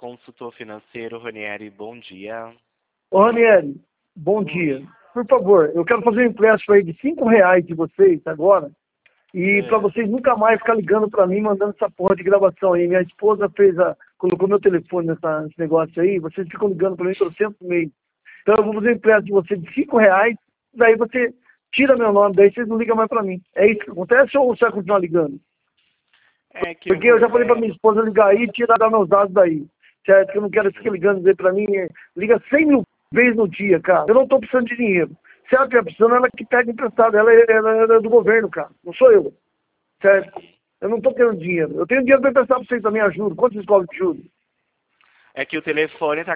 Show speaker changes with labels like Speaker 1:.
Speaker 1: consultor financeiro, Ranieri, bom dia.
Speaker 2: Ô, Ranieri, bom dia. Por favor, eu quero fazer um empréstimo aí de R$ 5 de vocês agora. E para vocês nunca mais ficar ligando para mim, mandando essa porra de gravação aí. Minha esposa colocou meu telefone nesse negócio aí, vocês ficam ligando para mim pelo centro meio. Então eu vou fazer um empréstimo de você de R$ 5, daí você tira meu nome, daí vocês não ligam mais para mim. É isso que acontece ou você vai continuar ligando? Porque eu já falei para minha esposa ligar aí e tirar meus dados daí. Certo? Que eu não quero ficar ligando dizer para mim, liga 100 mil vezes no dia, cara. Eu não estou precisando de dinheiro. Se ela estiver precisando, ela que pega emprestado. Ela é do governo, cara. Não sou eu. Certo? Eu não estou querendo dinheiro. Eu tenho dinheiro para emprestar para vocês também, ajudo. Quanto vocês cobram de juros?
Speaker 1: É que o telefone está